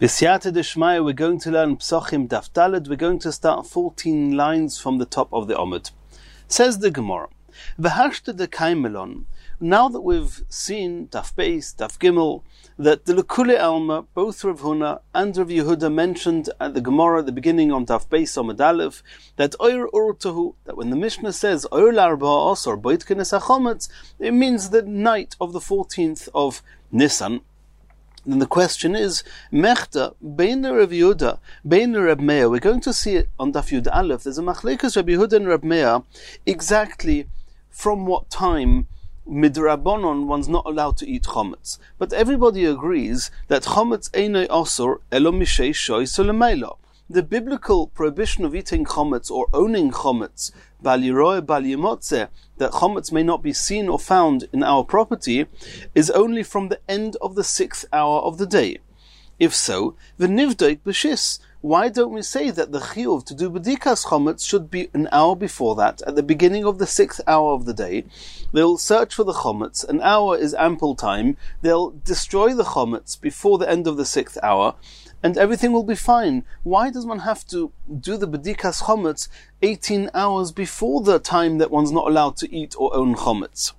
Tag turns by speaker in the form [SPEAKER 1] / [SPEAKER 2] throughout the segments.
[SPEAKER 1] B'siyata d'shmaya, we're going to learn Psachim Daf Daled. We're going to start 14 lines from the top of the Omid. Says the Gemara, V'hashta de Kaimelon. Now that we've seen Daf Beis, Daf Gimel, that the Lekule Alma, both Rav Huna and Rav Yehuda mentioned at the Gemara at the beginning on Daf Beis Omid Aleph, that Oyer Urtahu, that when the Mishnah says Oyer L'Arba'a Asar Boit Kines HaChometz, it means the night of the 14th of Nisan. Then the question is, Mechta, Bein Rav Yehuda, Bein Reb Meir. We're going to see it on Daf Yud Aleph. There's a Machlekas Reb Yehuda and Reb Meir, exactly from what time Midrabanon one's not allowed to eat chometz. But everybody agrees that chometz einay osor elo mishei shoy solemeila. The biblical prohibition of eating chometz or owning chometz, bal yiroeh bal yimotze, that chometz may not be seen or found in our property, is only from the end of the 6th hour of the day. If so, v'nivdoik b'shis. Why don't we say that the chiyuv to do b'dikas chometz should be an hour before that, at the beginning of the 6th hour of the day? They'll search for the chometz. An hour is ample time. They'll destroy the chometz before the end of the 6th hour, and everything will be fine. Why does one have to do the b'dikas chometz 18 hours before the time that one's not allowed to eat or own chometz?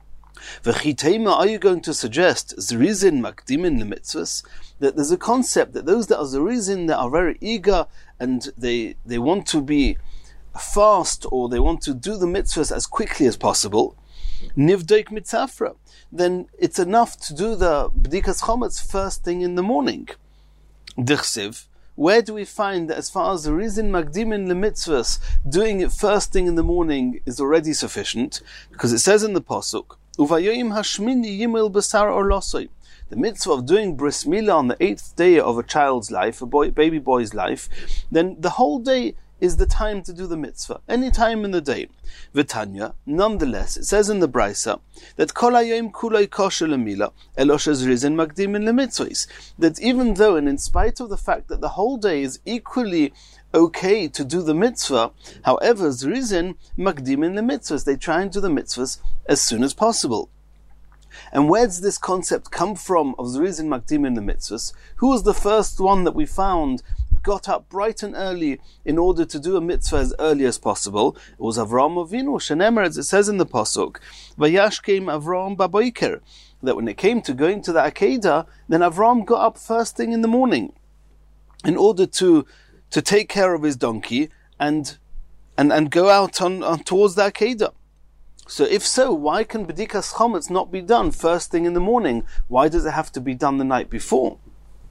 [SPEAKER 1] V'chitema, are you going to suggest zerizin makdimin lemitzvahs, that there's a concept that those that are zerizin, that are very eager and they want to be fast, or they want to do the mitzvahs as quickly as possible, nivdoik mitzafra, then it's enough to do the b'dikas chometz first thing in the morning. Dichsiv, where do we find that as far as zerizin makdimin lemitzvahs, doing it first thing in the morning is already sufficient? Because it says in the pasuk, Uvayoyim hashmini yimel basar orlosoi. The mitzvah of doing bris milah on the 8th day of a child's life, baby boy's life, then the whole day is the time to do the mitzvah, any time in the day. V'tanya, nonetheless, it says in the Brisa that kol hayoim kuloi kosher lemila elosh zerizin makdimin lemitzvahs, that even though, and in spite of the fact that the whole day is equally okay to do the mitzvah, however, zerizin makdimin lemitzvahs, they try and do the mitzvahs as soon as possible. And where does this concept come from of zerizin makdimin lemitzvahs? Who was the first one that we found got up bright and early in order to do a mitzvah as early as possible? It was Avraham Avinu. Shenemer, as it says in the pasuk, Vayashkem Avraham baboiker, that when it came to going to the Akedah, then Avraham got up first thing in the morning in order to take care of his donkey and go out on towards the Akedah. So if so, why can b'dikas chometz not be done first thing in the morning? Why does it have to be done the night before?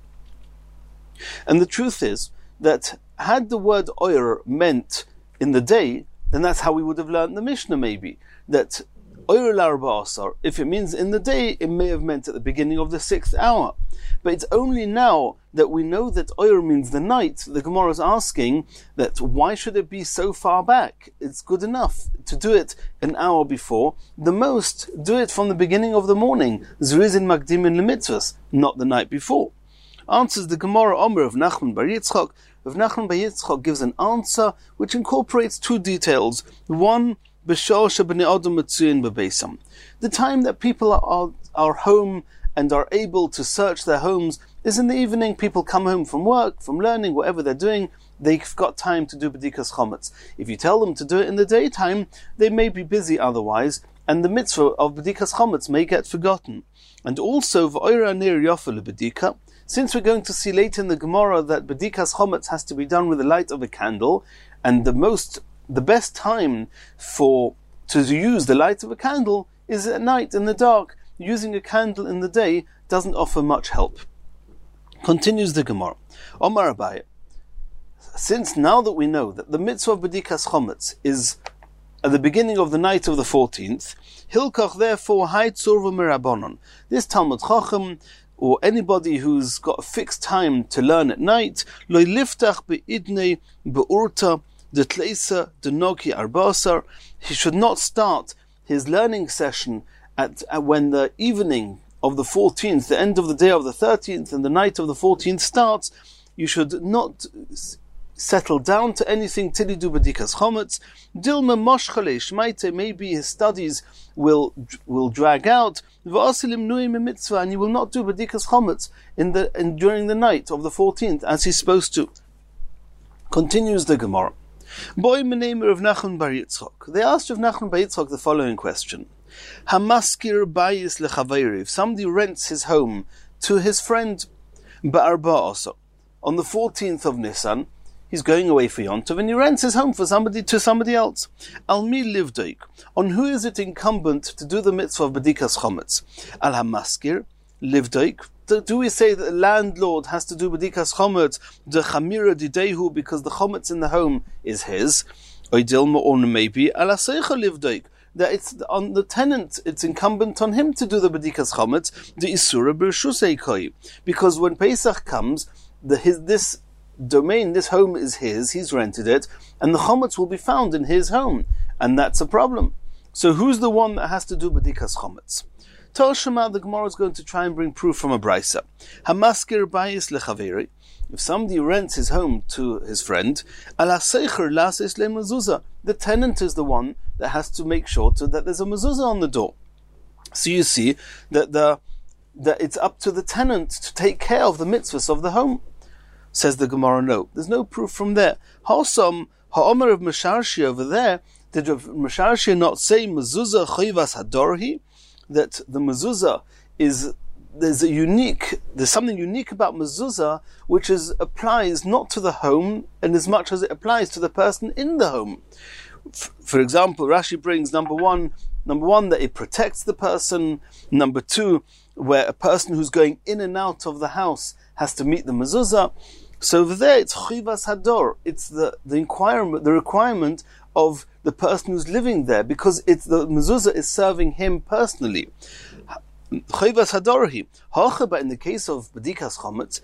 [SPEAKER 1] And the truth is that had the word oyer meant in the day, then that's how we would have learned the Mishnah maybe. That oyer l'arba asar, if it means in the day, it may have meant at the beginning of the 6th hour. But it's only now that we know that oyer means the night. The Gemara is asking that why should it be so far back? It's good enough to do it an hour before. The most, do it from the beginning of the morning. Zerizin makdimin lemitzvahs, not the night before. Answers the Gemara Omer of Nachman bar Yitzchak. Of Nachman bar Yitzchak gives an answer which incorporates two details. One, b'shor shebnei adam metzuyin bebeisam, the time that people are home and are able to search their homes is in the evening. People come home from work, from learning, whatever they're doing, they've got time to do b'dikas chometz. If you tell them to do it in the daytime, they may be busy otherwise, and the mitzvah of b'dikas chometz may get forgotten. And also, v'oira nir yofel b'dika, since we're going to see later in the Gemara that b'dikas chometz has to be done with the light of a candle, and the best time to use the light of a candle is at night in the dark. Using a candle in the day doesn't offer much help. Continues the Gemara. Omar Abaye, since now that we know that the mitzvah of b'dikas chometz is at the beginning of the night of the 14th, hilkach therefore hay tzurva mirabonon. This Talmud Chacham, or anybody who's got a fixed time to learn at night, loy liftach be'idnei be'urta detleisa denoki arbasar, he should not start his learning session at when the evening of the 14th, the end of the day of the 13th, and the night of the 14th starts. You should not settle down to anything till he do bedikas chometz. Dilma moshchale shmaite, maybe his studies will drag out. V'asilim nuim mitzvah, and he will not do bedikas chometz during the night of the 14th as he's supposed to. Continues the Gemara. Boy menemer of Nachman bar Yitzchok. They asked Rav Nachman bar Yitzchok the following question: Hamaskir bayis lechaveri. If somebody rents his home to his friend ba'arba also on the 14th of Nisan, he's going away for Yontav and he rents his home to somebody else. Al mi livdoik. On who is it incumbent to do the mitzvah of bedikas chometz? Al hamaskir livdoik. Do we say that the landlord has to do bedikas chometz, the chamira didehu, because the chometz in the home is his? Oidilma, or maybe al aseicha livdoik, that it's on the tenant, it's incumbent on him to do the bedikas chometz, the isura b'rshusei koi, because when Pesach comes, this domain, this home is his, he's rented it, and the chometz will be found in his home, and that's a problem. So who's the one that has to do bedikas chometz? Toshima, the Gemara is going to try and bring proof from a brisa. Hamaskir bayis lechaveri. If somebody rents his home to his friend, ala seicher lasis le mezuzah. The tenant is the one that has to make sure that there's a mezuzah on the door. So you see that it's up to the tenant to take care of the mitzvahs of the home. Says the Gemara, no, there's no proof from there. Ha'osam ha'omer of Mesharshi over there, did Mesharshi not say mezuzah chayvas hadorhi? That the mezuzah there's something unique about mezuzah which applies not to the home and as much as it applies to the person in the home. For example, Rashi brings number one that it protects the person. Number two, where a person who's going in and out of the house has to meet the mezuzah. So over there, it's chivas hador. It's the requirement of the person who's living there, because the mezuzah is serving him personally. Chayvas hadorhi. But in the case of bedikas chometz,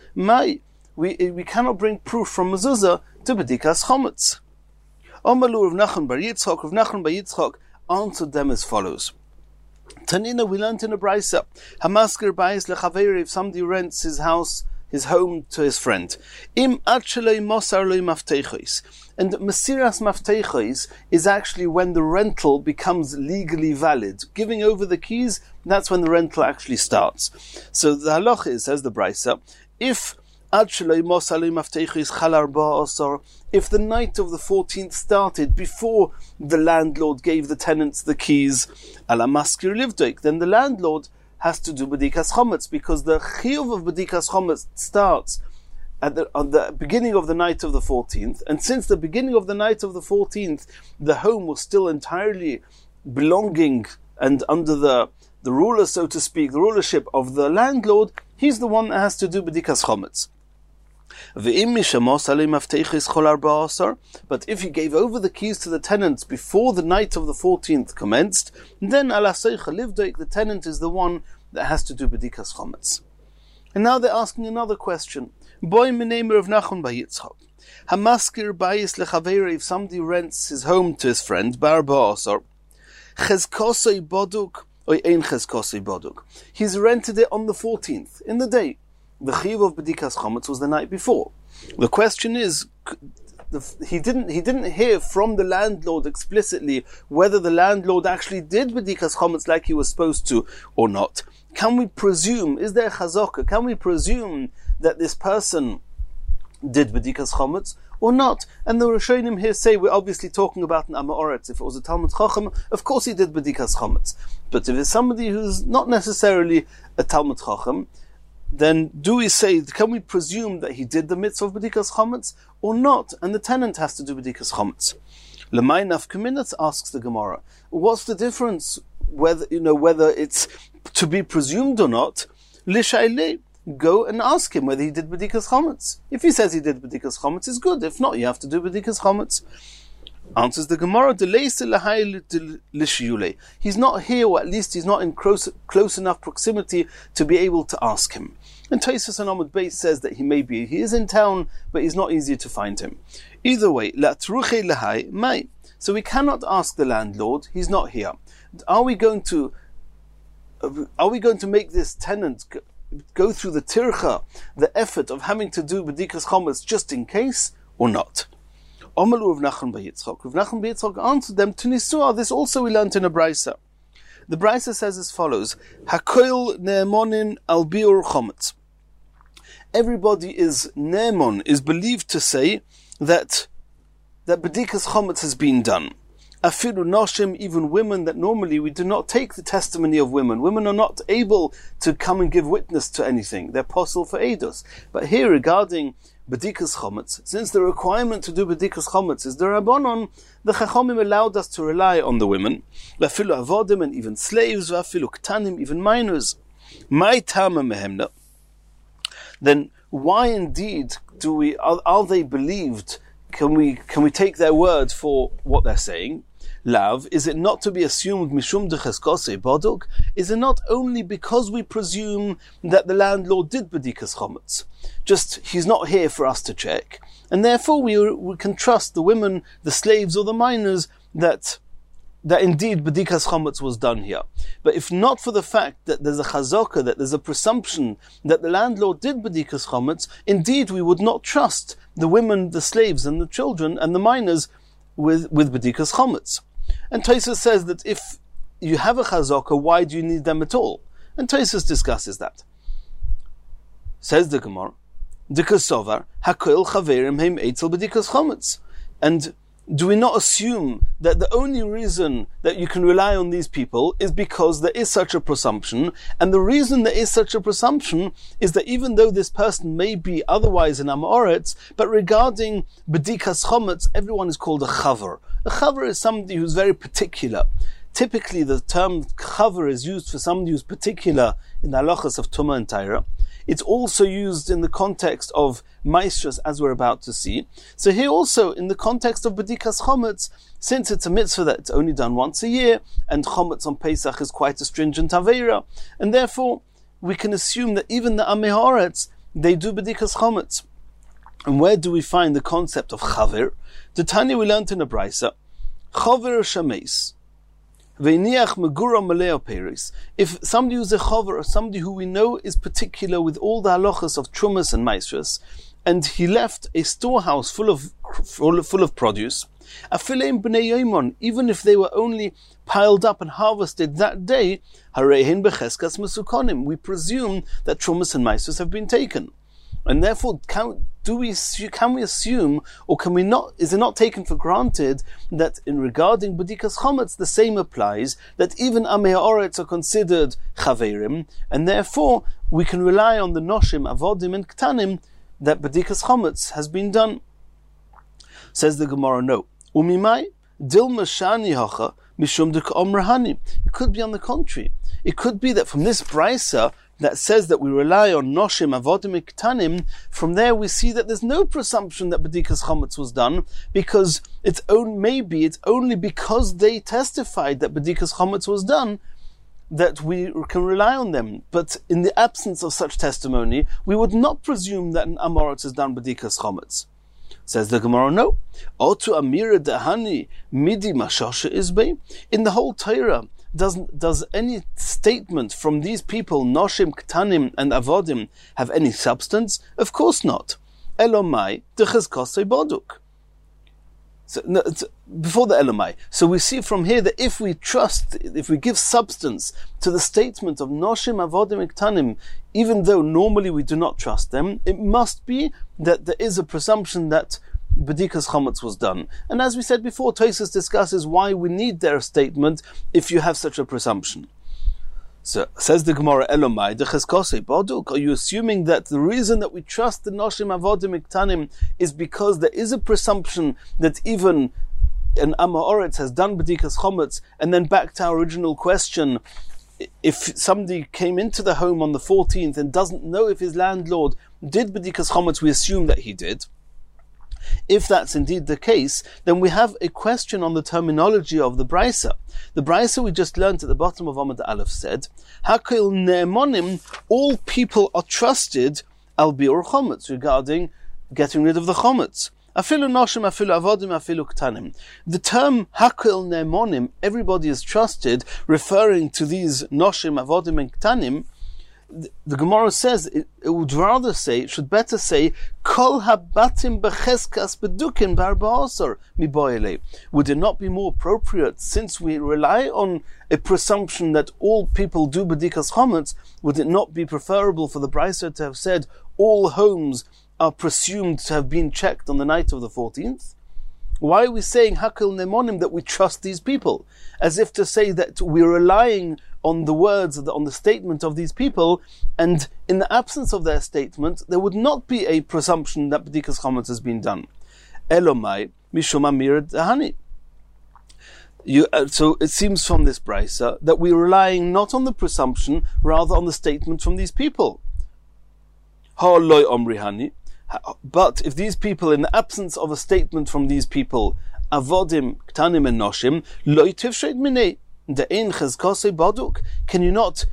[SPEAKER 1] we cannot bring proof from mezuzah to bedikas chometz. Omalu Rav Nachman bar Yitzchok answered them as follows. Tanina, we learned in a brisa, hamasker bayis lechaveri, if somebody rents his home to his friend. Im achelei mosar lei mafteichos. And mesiras mafteichos is actually when the rental becomes legally valid. Giving over the keys, that's when the rental actually starts. So the halacha is, says the brisa, if achelei mosar lei mafteichos chalar ba'asar, if the night of the 14th started before the landlord gave the tenants the keys, ala maskir livdoik, then the landlord has to do bedikas chometz, because the chiyuv of bedikas chometz starts on the beginning of the night of the 14th, and since the beginning of the night of the 14th, the home was still entirely belonging and under the ruler, so to speak, the rulership of the landlord, he's the one that has to do bedikas chometz. But if he gave over the keys to the tenants before the night of the 14th commenced, then the tenant is the one that has to do bedikas chometz. And now they're asking another question. Boy menemer of Nachman bar Yitzchok. Hamaskir bayis lechaveri, if somebody rents his home to his friend, bar ba'asar, chezkosei boduk, or ein chezkosei boduk. He's rented it on the 14th, in the day. The chiyuv of bedikas chometz was the night before. The question is, he didn't hear from the landlord explicitly whether the landlord actually did bedikas chometz like he was supposed to or not. Can we presume, is there chazaka, can we presume that this person did bedikas chometz or not? And the Rishonim here say, we're obviously talking about an Amoritz. If it was a Talmud Chacham, of course he did bedikas chometz. But if it's somebody who's not necessarily a Talmud Chacham, then can we presume that he did the mitzvah of bedikas chometz or not? And the tenant has to do bedikas chometz. Lemay nafkaminat, asks the Gemara. What's the difference whether it's to be presumed or not? Lishayle, go and ask him whether he did bedikas chometz. If he says he did bedikas chometz, it's good. If not, you have to do bedikas chometz. Answers the Gemara, he's not here, or at least he's not in close enough proximity to be able to ask him. And Tosfos and Amud Beis says that he is in town, but he's not easy to find him. Either way, so we cannot ask the landlord, he's not here. Are we going to make this tenant go through the tircha, the effort of having to do bedikas chometz just in case, or not? Omalu Rav Nachman bar Yitzchok. Rav Nachman bar Yitzchok answered them to Nisua. This also we learnt in a Brisa. The Brisa says as follows: Hakoil ne'emonin al biur chometz. Everybody is ne'emon, is believed to say that bedikas chometz has been done. Afilu noshim, even women, that normally we do not take the testimony of women. Women are not able to come and give witness to anything. They're possible for edus. But here regarding bedikas chometz, since the requirement to do bedikas chometz is the rabbanon, the chachomim allowed us to rely on the women. Afilu avodim, and even slaves, afilu ktanim, even minors. My tama mehemna. Then why indeed are they believed? Can we take their word for what they're saying? Lav, is it not to be assumed mishum decheskose boduk? Is it not only because we presume that the landlord did bedikas chometz? Just he's not here for us to check, and therefore we can trust the women, the slaves, or the minors that indeed bedikas chometz was done here. But if not for the fact that there's a chazaka, that there's a presumption that the landlord did bedikas chometz, indeed we would not trust the women, the slaves, and the children, and the minors with bedikas chometz. And Tosfos says that if you have a chazaka, why do you need them at all? And Tosfos discusses that. Says the Gemara, Dikasovar hakoil chaverim heim eitzel bedikas chometz. And do we not assume that the only reason that you can rely on these people is because there is such a presumption, and the reason there is such a presumption is that even though this person may be otherwise an Amoritz, but regarding bedikas chometz, everyone is called a chaver. A chaver is somebody who's very particular. Typically the term chaver is used for somebody who's particular in the halachas of Tumah and Taira. It's also used in the context of Maestras, as we're about to see. So here also, in the context of bedikas chometz, since it's a mitzvah that it's only done once a year, and chometz on Pesach is quite a stringent aveira, and therefore we can assume that even the Amei Haaretz, they do bedikas chometz. And where do we find the concept of chaver? The Tanya we learned in a Brisa, chaver shameis. If somebody who's a chover, or somebody who we know is particular with all the halachas of trumas and maestras, and he left a storehouse full of produce, even if they were only piled up and harvested that day, we presume that trumas and maestras have been taken. And therefore, can we assume, or can we not? Is it not taken for granted that in regarding bedikas chometz the same applies? That even Amei Haaretz are considered chaverim, and therefore we can rely on the noshim, avodim, and ktanim that bedikas chometz has been done. Says the Gemara, no. Umimai dilma shani hacha mishum dek'omrahani. It could be on the contrary. It could be that from this brisa that says that we rely on noshim, avodim, ktanim, from there we see that there's no presumption that bedikas chometz was done, because it's only because they testified that bedikas chometz was done that we can rely on them. But in the absence of such testimony, we would not presume that an Amoritz has done bedikas chometz. Says the Gemara, no. Otu amira dehani midi mashasha izbei. In the whole Torah, does any statement from these people, Noshim, Ktanim, and Avodim, have any substance? Of course not. Elomai dechezkosei boduk. So, no, before the Elomai. So we see from here that if we give substance to the statement of Noshim, Avodim, and Ktanim, even though normally we do not trust them, it must be that there is a presumption that bedikas chometz was done. And as we said before, Tosfos discusses why we need their statement if you have such a presumption. So says the Gemara, Elomai dechezkosei boduk. Are you assuming that the reason that we trust the noshim, avodim, iktanim is because there is a presumption that even an Amoritz has done bedikas chometz? And then back to our original question, if somebody came into the home on the 14th and doesn't know if his landlord did bedikas chometz, we assume that he did. If that's indeed the case, then we have a question on the terminology of the Brisa. The Brisa we just learned at the bottom of Amud Aleph said, Hakil ne'emonim, all people are trusted al biur chometz, regarding getting rid of the chometz. Afilu noshim, afilu avodim, afilu ktanim. The term hakil ne'emonim, everybody is trusted, referring to these noshim, avodim, and ktanim, the Gemara says it would rather say, it should better say, Kol habatim becheskas bedukin barba'asar miboile. Would it not be more appropriate, since we rely on a presumption that all people do bedikas chometz, would it not be preferable for the Brisa to have said all homes are presumed to have been checked on the night of the 14th? Why are we saying Hakil Nemonim, that we trust these people? As if to say that we're relying on the words, on the statement of these people, and in the absence of their statement, there would not be a presumption that B'dikas Chometz has been done. Elomai, Mishum Amir Dahani. So it seems from this brisa that we're relying not on the presumption, rather on the statement from these people. Ha'loi Omrihani. But if these people, in the absence of a statement from these people, avodim, ktanim, and noshim, lo tifshet minei de'in chezkosei baduk, can we not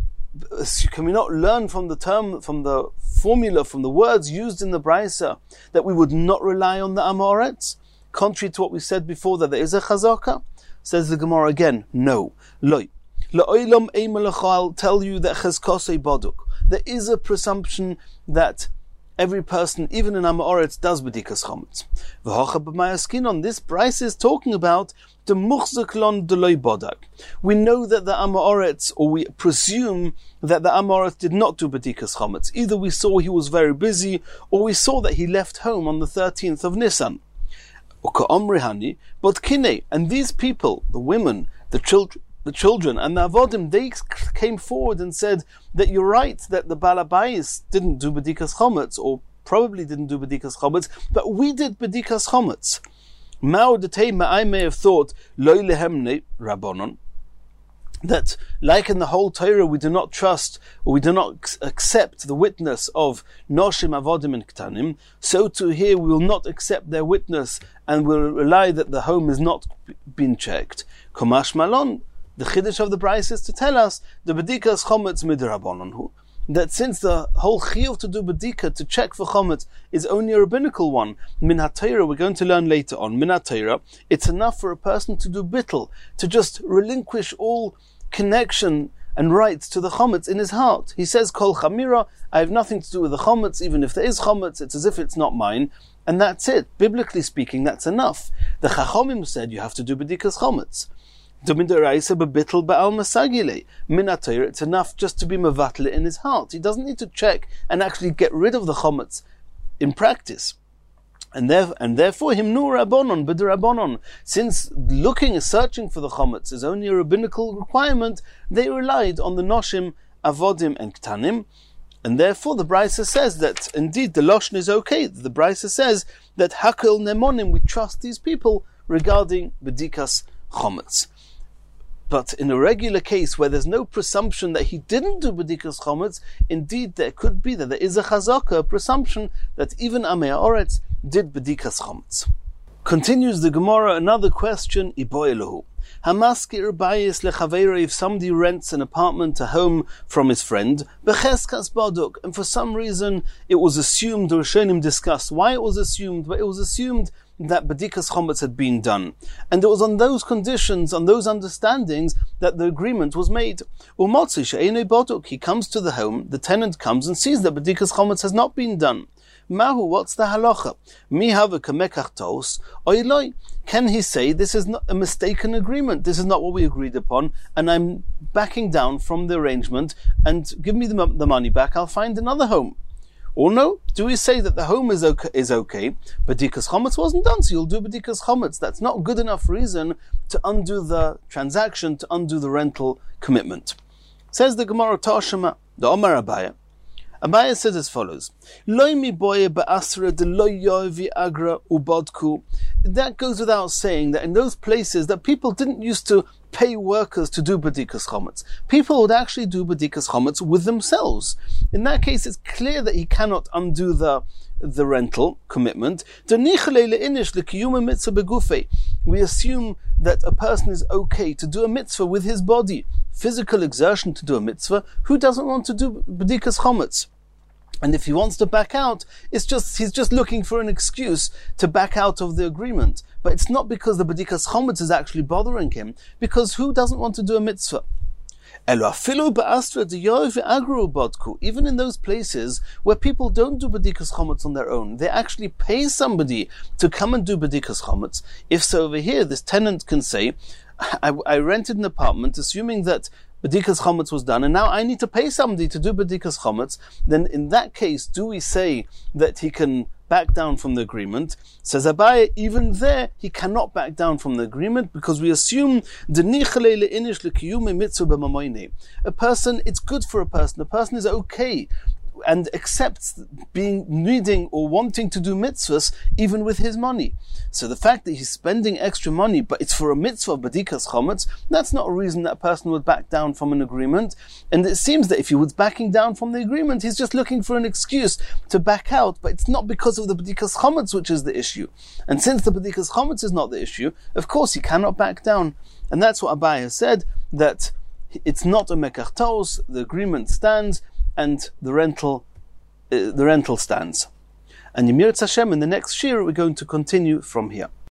[SPEAKER 1] learn from the term, from the formula, from the words used in the brisa, that we would not rely on the Amoretz, contrary to what we said before, that there is a chazaka? Says the Gemara again, no. Loi. La'olam I'll tell you that chezkosei baduk. There is a presumption that every person, even in Amoretz, does b'dikas chometz. V'hocha b'mayaskinon. This Bryce is talking about the muchzaklon deloi bodak. We know that the Amoretz, or we presume that the Amoretz did not do b'dikas chometz. Either we saw he was very busy, or we saw that he left home on the 13th of Nisan. But kine, and these people, the women, the children, and the avodim, they came forward and said that you're right, that the Balabais didn't do b'dikas chometz, or probably didn't do b'dikas chometz, but we did b'dikas chometz. I may have thought, loy lehemne rabbonon, that like in the whole Torah we do not trust, or we do not accept the witness of noshim, avodim, and ktanim, so too here we will not accept their witness, and will rely that the home has not been checked. Komash malon. The chiddush of the Bryce is to tell us the b'dikas chometz midrabanan, that since the whole chiyuv to do b'dika, to check for chometz, is only a rabbinical one, min haTorah, we're going to learn later on, min haTorah, it's enough for a person to do bittul, to just relinquish all connection and rights to the chometz in his heart. He says, kol chamira, I have nothing to do with the chometz, even if there is chometz, it's as if it's not mine, and that's it. Biblically speaking, that's enough. The Chachomim said you have to do b'dikas chometz. It's enough just to be mevatle in his heart. He doesn't need to check and actually get rid of the chometz in practice. And therefore, himnu rabbonon b'derabbonon. Since searching for the chometz is only a rabbinical requirement, they relied on the noshim, avodim, and ktanim. And therefore, the Brisa says that indeed the loshon is okay. The Brisa says that hakol nemonim, we trust these people regarding b'dikas chometz. But in a regular case where there's no presumption that he didn't do b'dikas chometz, indeed there could be that there is a chazaka, a presumption that even Amei Haaretz did b'dikas chometz. Continues the Gemara, another question, iboilahu. Hamaskir bayis lechaveira, if somebody rents an apartment, a home from his friend, becheskas baduk, and for some reason it was assumed, the Rishonim discussed why it was assumed, but it was assumed that b'dikas chometz had been done. And it was on those conditions, on those understandings, that the agreement was made. Umotzi she'enei baduk, he comes to the home, the tenant comes and sees that b'dikas chometz has not been done. Mahu, what's the halacha? Mi have a kamekach tos, oiloi. Can he say, this is not a mistaken agreement, this is not what we agreed upon, and I'm backing down from the arrangement, and give me the money back, I'll find another home? Or no, do we say that the home is okay, but b'dikas chometz wasn't done, so you'll do b'dikas chometz? That's not good enough reason to undo the transaction, to undo the rental commitment. Says the Gemara Tashema, the Omar Abaya. Abaya says as follows: Loi mi boye ba'asra de lo yovi agra ubodku. That goes without saying that in those places that people didn't used to pay workers to do b'dikas chometz. People would actually do b'dikas chometz with themselves. In that case, it's clear that he cannot undo the rental commitment. We assume that a person is okay to do a mitzvah with his body, physical exertion to do a mitzvah. Who doesn't want to do b'dikas chometz? And if he wants to back out, he's just looking for an excuse to back out of the agreement. But it's not because the b'dikas chometz is actually bothering him, because who doesn't want to do a mitzvah? Even in those places where people don't do bedikas chometz on their own, they actually pay somebody to come and do bedikas chometz. If so, over here, this tenant can say, I rented an apartment assuming that bedikas chometz was done, and now I need to pay somebody to do bedikas chometz. Then in that case, do we say that he can back down from the agreement? Says Abaye, even there he cannot back down from the agreement, because we assume a person, it's good for a person is okay and accepts needing or wanting to do mitzvahs even with his money. So the fact that he's spending extra money, but it's for a mitzvah of bedikas chometz, that's not a reason that a person would back down from an agreement. And it seems that if he was backing down from the agreement, he's just looking for an excuse to back out, but it's not because of the bedikas chometz which is the issue. And since the bedikas chometz is not the issue, of course he cannot back down. And that's what Abaye has said, that it's not a mekach ta'os, the agreement stands, and the rental stands. And Yemir Hashem, in the next shir, we're going to continue from here.